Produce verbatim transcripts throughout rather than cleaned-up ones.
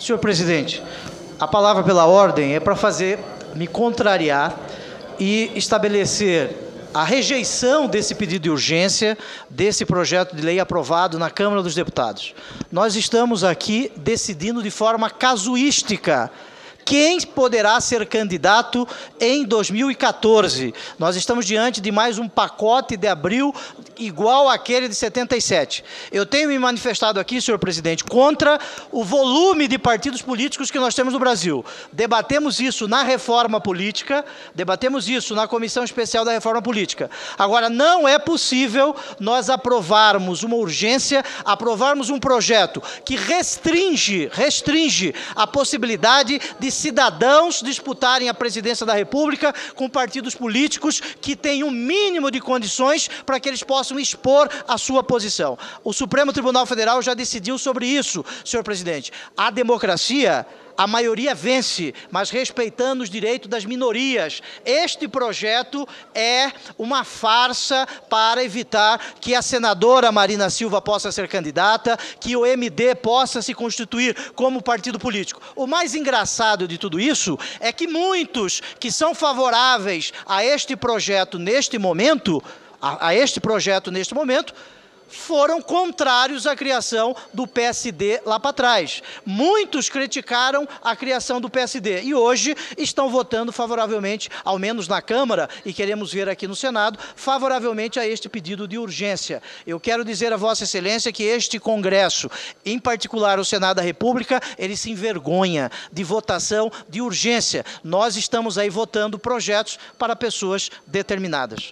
Senhor presidente, a palavra pela ordem é para fazer, me contrariar e estabelecer a rejeição desse pedido de urgência, desse projeto de lei aprovado na Câmara dos Deputados. Nós estamos aqui decidindo de forma casuística quem poderá ser candidato em dois mil e quatorze. Nós estamos diante de mais um pacote de abril igual àquele de setenta e sete. Eu tenho me manifestado aqui, senhor presidente, contra o volume de partidos políticos que nós temos no Brasil. Debatemos isso na reforma política, debatemos isso na Comissão Especial da Reforma Política. Agora, não é possível nós aprovarmos uma urgência, aprovarmos um projeto que restringe, restringe a possibilidade de cidadãos disputarem a presidência da República com partidos políticos que têm um mínimo de condições para que eles possam expor a sua posição. O Supremo Tribunal Federal já decidiu sobre isso, senhor presidente. A democracia, a maioria vence, mas respeitando os direitos das minorias. Este projeto é uma farsa para evitar que a senadora Marina Silva possa ser candidata, que o M D possa se constituir como partido político. O mais engraçado de tudo isso é que muitos que são favoráveis a este projeto neste momento, a, a este projeto neste momento, foram contrários à criação do P S D lá para trás. Muitos criticaram a criação do P S D e hoje estão votando favoravelmente, ao menos na Câmara, e queremos ver aqui no Senado, favoravelmente a este pedido de urgência. Eu quero dizer a Vossa Excelência que este Congresso, em particular o Senado da República, ele se envergonha de votação de urgência. Nós estamos aí votando projetos para pessoas determinadas.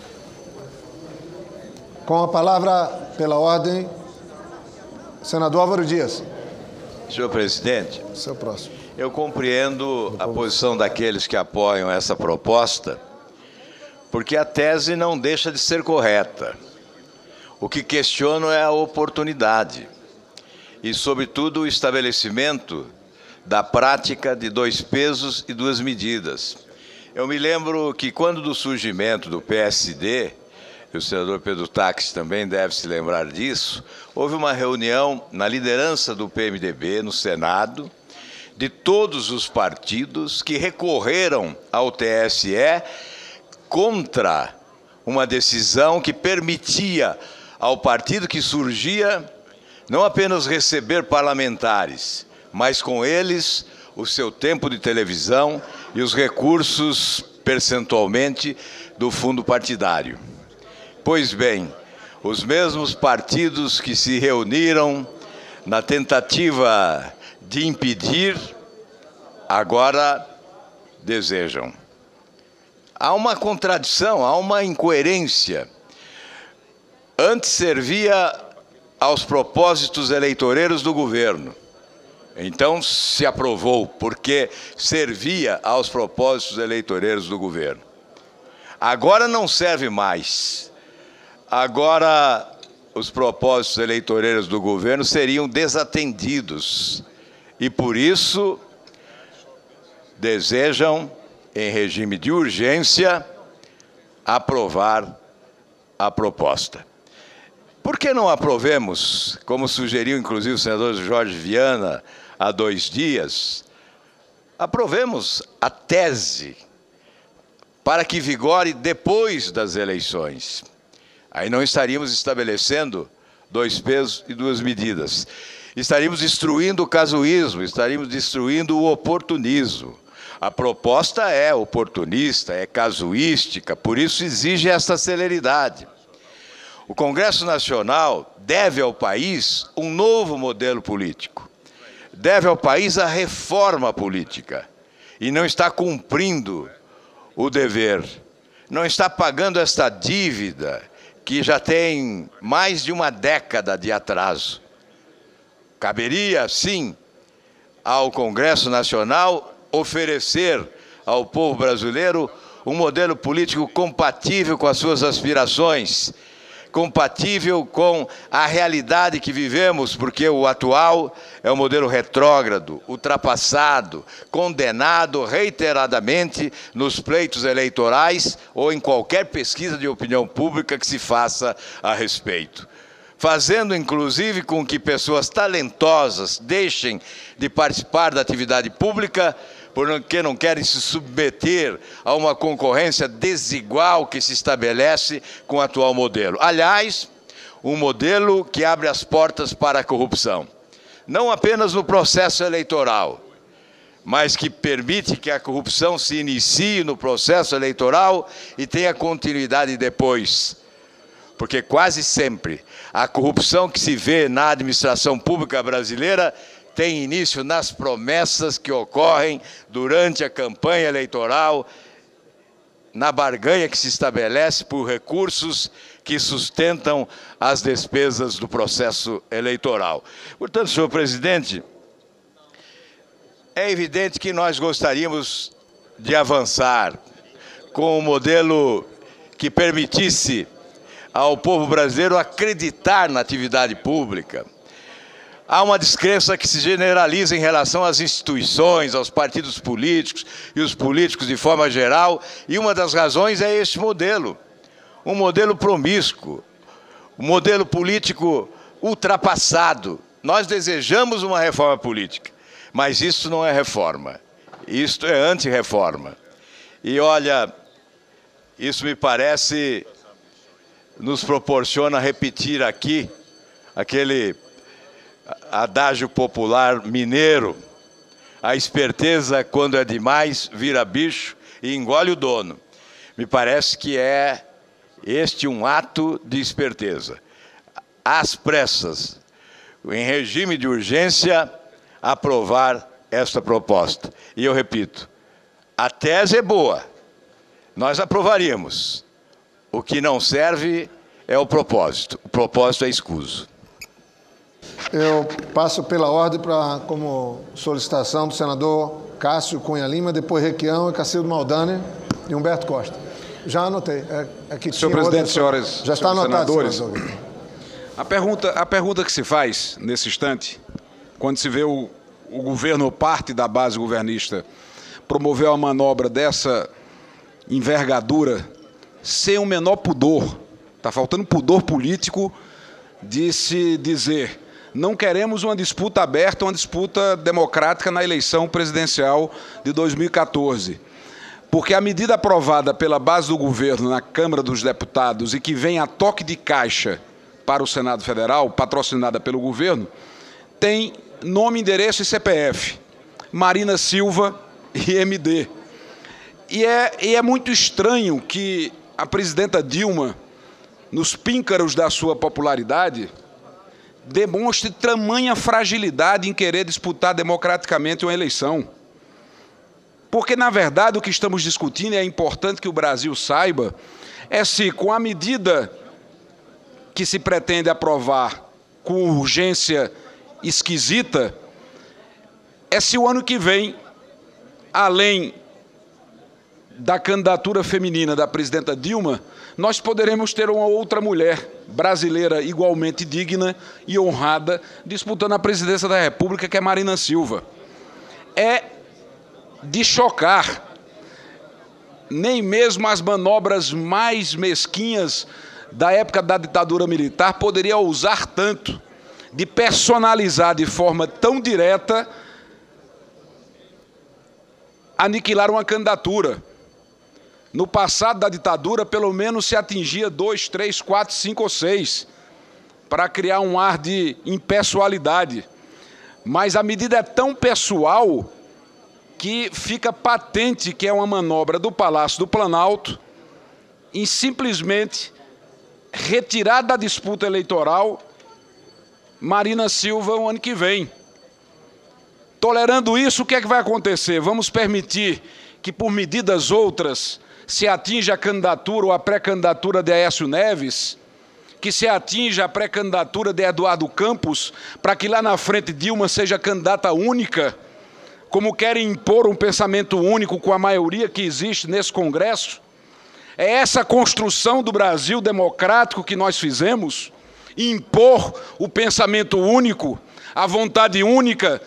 Com a palavra, pela ordem, senador Álvaro Dias. Senhor presidente, Seu próximo. eu compreendo a posição daqueles que apoiam essa proposta, porque a tese não deixa de ser correta. O que questiono é a oportunidade e, sobretudo, o estabelecimento da prática de dois pesos e duas medidas. Eu me lembro que, quando do surgimento do P S D, e o senador Pedro Táxi também deve se lembrar disso, houve uma reunião na liderança do P M D B, no Senado, de todos os partidos que recorreram ao T S E contra uma decisão que permitia ao partido que surgia não apenas receber parlamentares, mas com eles o seu tempo de televisão e os recursos percentualmente do fundo partidário. Pois bem, os mesmos partidos que se reuniram na tentativa de impedir, agora desejam. Há uma contradição, há uma incoerência. Antes servia aos propósitos eleitoreiros do governo. Então se aprovou, porque servia aos propósitos eleitoreiros do governo. Agora não serve mais. Agora, os propósitos eleitoreiros do governo seriam desatendidos e, por isso, desejam, em regime de urgência, aprovar a proposta. Por que não aprovemos, como sugeriu inclusive o senador Jorge Viana há dois dias, aprovemos a tese para que vigore depois das eleições? Aí não estaríamos estabelecendo dois pesos e duas medidas. Estaríamos destruindo o casuísmo, estaríamos destruindo o oportunismo. A proposta é oportunista, é casuística, por isso exige essa celeridade. O Congresso Nacional deve ao país um novo modelo político. Deve ao país a reforma política. E não está cumprindo o dever. Não está pagando esta dívida que já tem mais de uma década de atraso. Caberia, sim, ao Congresso Nacional oferecer ao povo brasileiro um modelo político compatível com as suas aspirações, compatível com a realidade que vivemos, porque o atual é um modelo retrógrado, ultrapassado, condenado reiteradamente nos pleitos eleitorais ou em qualquer pesquisa de opinião pública que se faça a respeito. fazendo inclusive com que pessoas talentosas deixem de participar da atividade pública porque não querem se submeter a uma concorrência desigual que se estabelece com o atual modelo. Aliás, um modelo que abre as portas para a corrupção, não apenas no processo eleitoral, mas que permite que a corrupção se inicie no processo eleitoral e tenha continuidade depois. Porque quase sempre a corrupção que se vê na administração pública brasileira tem início nas promessas que ocorrem durante a campanha eleitoral, na barganha que se estabelece por recursos que sustentam as despesas do processo eleitoral. Portanto, senhor presidente, é evidente que nós gostaríamos de avançar com um modelo que permitisse ao povo brasileiro acreditar na atividade pública. Há uma descrença que se generaliza em relação às instituições, aos partidos políticos e os políticos de forma geral, e uma das razões é este modelo, um modelo promíscuo, um modelo político ultrapassado. Nós desejamos uma reforma política, mas isso não é reforma, isto é anti-reforma. E olha, isso me parece, nos proporciona repetir aqui aquele adágio popular mineiro: a esperteza, quando é demais, vira bicho e engole o dono. Me parece que é este um ato de esperteza. Às pressas, em regime de urgência, aprovar esta proposta. E eu repito, a tese é boa, nós aprovaríamos. O que não serve é o propósito. O propósito é escuso. Eu passo pela ordem para, como solicitação do senador Cássio Cunha Lima, depois Requião e Cacildo Maldani e Humberto Costa. Já anotei. É, é que senhor presidente, senhoras já está anotado, senadores, senador. A pergunta, a pergunta que se faz nesse instante, quando se vê o, o governo ou parte da base governista promover uma manobra dessa envergadura sem o menor pudor, está faltando pudor político de se dizer: não queremos uma disputa aberta, uma disputa democrática na eleição presidencial de dois mil e quatorze. Porque a medida aprovada pela base do governo na Câmara dos Deputados e que vem a toque de caixa para o Senado Federal, patrocinada pelo governo, tem nome, endereço e C P F. Marina Silva e M D. E é, e é muito estranho que a presidenta Dilma, nos píncaros da sua popularidade, demonstre tamanha fragilidade em querer disputar democraticamente uma eleição. Porque, na verdade, o que estamos discutindo, e é importante que o Brasil saiba, é se, com a medida que se pretende aprovar com urgência esquisita, é se o ano que vem, além da candidatura feminina da presidenta Dilma, nós poderemos ter uma outra mulher brasileira igualmente digna e honrada disputando a presidência da República, que é Marina Silva. É de chocar. Nem mesmo as manobras mais mesquinhas da época da ditadura militar poderiam ousar tanto de personalizar de forma tão direta, aniquilar uma candidatura. No passado da ditadura, pelo menos se atingia dois, três, quatro, cinco ou seis, para criar um ar de impessoalidade. Mas a medida é tão pessoal que fica patente que é uma manobra do Palácio do Planalto em simplesmente retirar da disputa eleitoral Marina Silva o ano que vem. Tolerando isso, o que é que vai acontecer? Vamos permitir que, por medidas outras, se atinja a candidatura ou a pré-candidatura de Aécio Neves, que se atinja a pré-candidatura de Eduardo Campos, para que lá na frente Dilma seja candidata única, como querem impor um pensamento único com a maioria que existe nesse Congresso? É essa construção do Brasil democrático que nós fizemos? Impor o pensamento único, a vontade única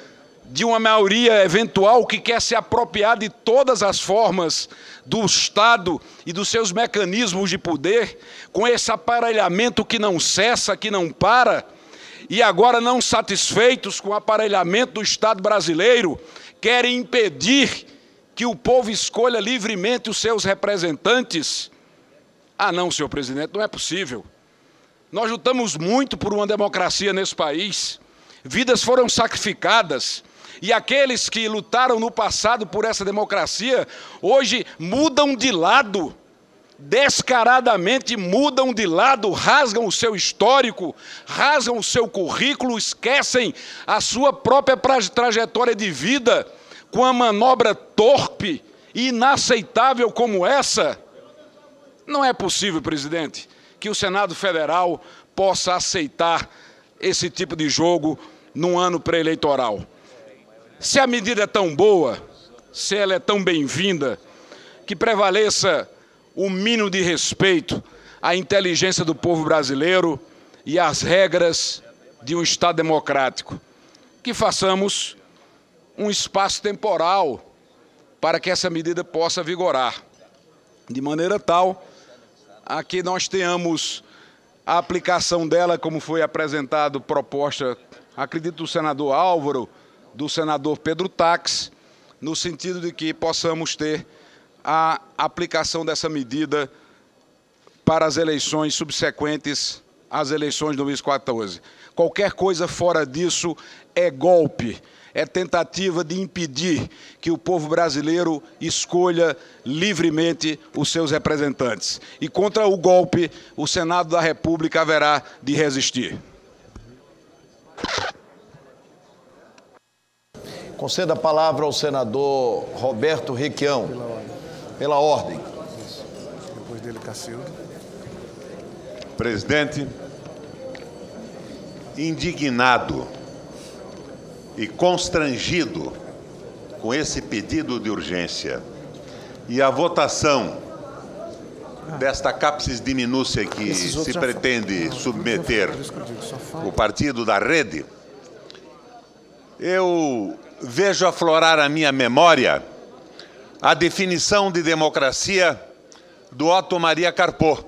de uma maioria eventual que quer se apropriar de todas as formas do Estado e dos seus mecanismos de poder, com esse aparelhamento que não cessa, que não para, e agora, não satisfeitos com o aparelhamento do Estado brasileiro, querem impedir que o povo escolha livremente os seus representantes. Ah, não, senhor presidente, não é possível. Nós lutamos muito por uma democracia nesse país, vidas foram sacrificadas, e aqueles que lutaram no passado por essa democracia, hoje mudam de lado, descaradamente mudam de lado, rasgam o seu histórico, rasgam o seu currículo, esquecem a sua própria trajetória de vida, com uma manobra torpe e inaceitável como essa. Não é possível, presidente, que o Senado Federal possa aceitar esse tipo de jogo num ano pré-eleitoral. Se a medida é tão boa, se ela é tão bem-vinda, que prevaleça o mínimo de respeito à inteligência do povo brasileiro e às regras de um Estado democrático. Que façamos um espaço temporal para que essa medida possa vigorar, de maneira tal a que nós tenhamos a aplicação dela, como foi apresentado, proposta, acredito, do senador Álvaro, do senador Pedro Tax, no sentido de que possamos ter a aplicação dessa medida para as eleições subsequentes às eleições de dois mil e quatorze. Qualquer coisa fora disso é golpe, é tentativa de impedir que o povo brasileiro escolha livremente os seus representantes. E contra o golpe, o Senado da República haverá de resistir. Conceda a palavra ao senador Roberto Requião. Pela ordem. Depois dele, Cacildo. Presidente, indignado e constrangido com esse pedido de urgência e a votação desta cápsis de minúcia que se pretende submeter o partido da Rede, eu vejo aflorar a minha memória a definição de democracia do Otto Maria Carpo.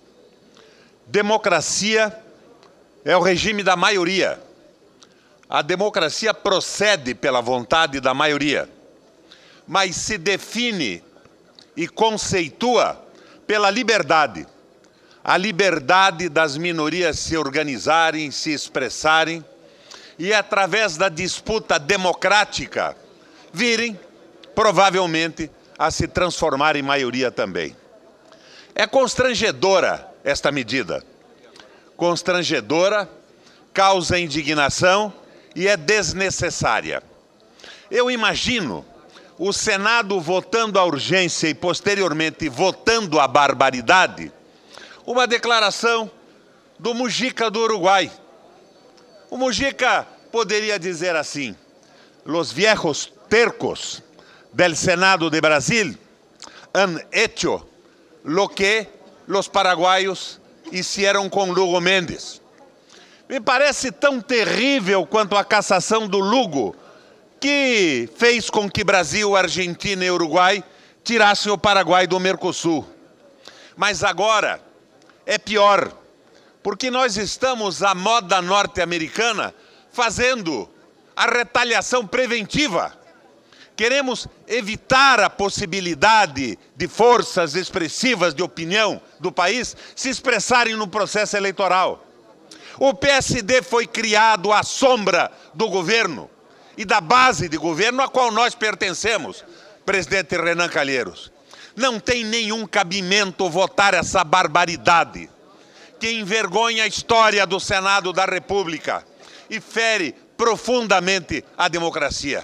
Democracia é o regime da maioria. A democracia procede pela vontade da maioria, mas se define e conceitua pela liberdade. A liberdade das minorias se organizarem, se expressarem e, através da disputa democrática, virem, provavelmente, a se transformar em maioria também. É constrangedora esta medida. Constrangedora, causa indignação e é desnecessária. Eu imagino o Senado votando a urgência e, posteriormente, votando a barbaridade, uma declaração do Mujica do Uruguai. O Mujica poderia dizer assim: los viejos tercos del Senado de Brasil han hecho lo que los paraguaios hicieron con Lugo Mendes. Me parece tão terrível quanto a cassação do Lugo, que fez com que Brasil, Argentina e Uruguai tirassem o Paraguai do Mercosul. Mas agora é pior, porque nós estamos à moda norte-americana fazendo a retaliação preventiva. Queremos evitar a possibilidade de forças expressivas de opinião do país se expressarem no processo eleitoral. O P S D foi criado à sombra do governo e da base de governo a qual nós pertencemos, presidente Renan Calheiros. Não tem nenhum cabimento votar essa barbaridade que envergonha a história do Senado da República e fere profundamente a democracia.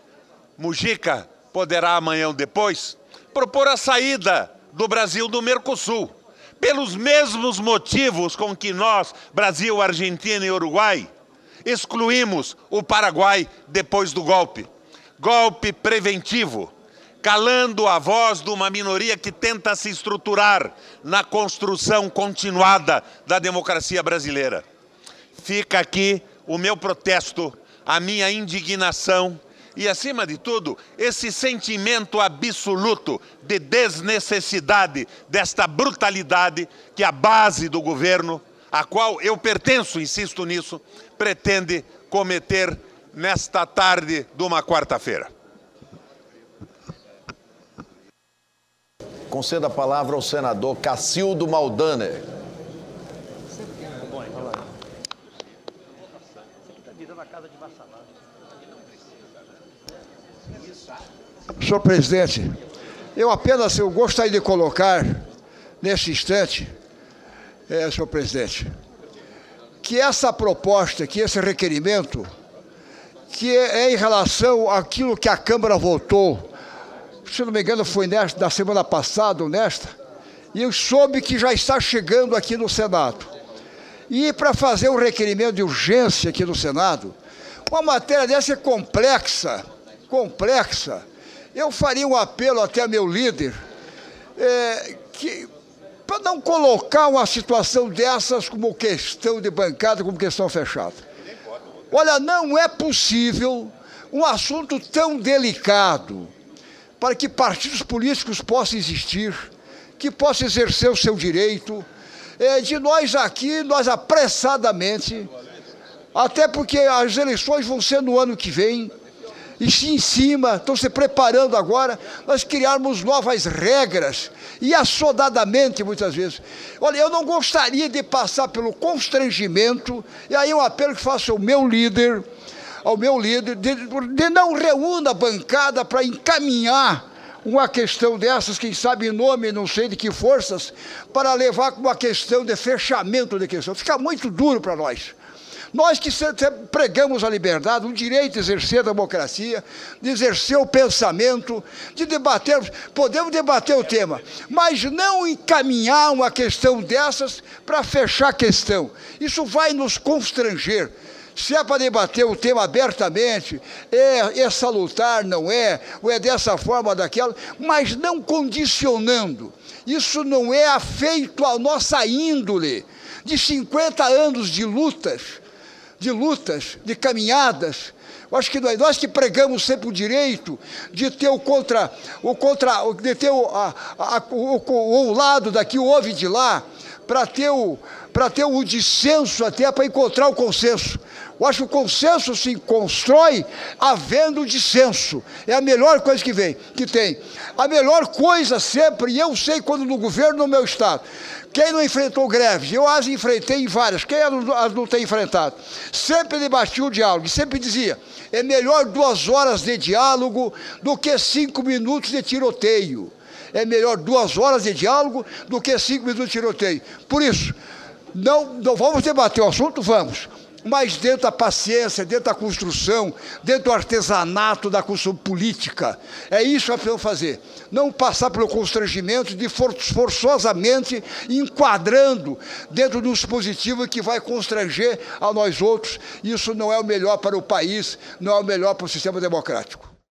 Mujica poderá amanhã ou depois propor a saída do Brasil do Mercosul, pelos mesmos motivos com que nós, Brasil, Argentina e Uruguai, excluímos o Paraguai depois do golpe. Golpe preventivo, calando a voz de uma minoria que tenta se estruturar na construção continuada da democracia brasileira. Fica aqui o meu protesto a minha indignação e, acima de tudo, esse sentimento absoluto de desnecessidade desta brutalidade que a base do governo, a qual eu pertenço, insisto nisso, pretende cometer nesta tarde de uma quarta-feira. Conceda a palavra ao senador Cacildo Maldaner. Senhor presidente, eu apenas eu gostaria de colocar, nesse instante, é, senhor presidente, que essa proposta, que esse requerimento, que é, é em relação àquilo que a Câmara votou, se não me engano foi nesta, da semana passada ou nesta, e eu soube que já está chegando aqui no Senado. E para fazer um requerimento de urgência aqui no Senado, uma matéria dessa é complexa, complexa, eu faria um apelo até ao meu líder, é, que, para não colocar uma situação dessas como questão de bancada, como questão fechada. Olha, não é possível um assunto tão delicado para que partidos políticos possam existir, que possam exercer o seu direito, é, de nós aqui, nós apressadamente, até porque as eleições vão ser no ano que vem, e se em cima, estão se preparando agora, nós criarmos novas regras, e assodadamente muitas vezes. Olha, eu não gostaria de passar pelo constrangimento, e aí um apelo que faço ao meu líder, ao meu líder, de, de não reúna a bancada para encaminhar uma questão dessas, quem sabe em nome, não sei de que forças, para levar com uma questão de fechamento de questão. Fica muito duro para nós. Nós que sempre pregamos a liberdade, o direito de exercer a democracia, de exercer o pensamento, de debater, podemos debater o tema, mas não encaminhar uma questão dessas para fechar a questão. Isso vai nos constranger. Se é para debater o tema abertamente, é, é salutar, não é, ou é dessa forma ou daquela, mas não condicionando. Isso não é afeito à nossa índole de cinquenta anos de lutas, de lutas, de caminhadas. Eu acho que nós, nós que pregamos sempre o direito de ter o contra, o contra, de ter o, a, a, o, o, o lado daqui, o ouve de lá, para ter o, para ter o dissenso até para encontrar o consenso. Eu acho que o consenso se constrói havendo dissenso. É a melhor coisa que vem, que tem. A melhor coisa sempre, e eu sei quando no governo no meu estado, quem não enfrentou greves, eu as enfrentei em várias, quem as não tem enfrentado, sempre debatia o diálogo, e sempre dizia, é melhor duas horas de diálogo do que cinco minutos de tiroteio. É melhor duas horas de diálogo do que cinco minutos de tiroteio. Por isso, não, não vamos debater o assunto, vamos, mas dentro da paciência, dentro da construção, dentro do artesanato da construção política. É isso que nós precisamos fazer. Não passar pelo constrangimento de for, forçosamente enquadrando dentro de um dispositivo que vai constranger a nós outros. Isso não é o melhor para o país, não é o melhor para o sistema democrático.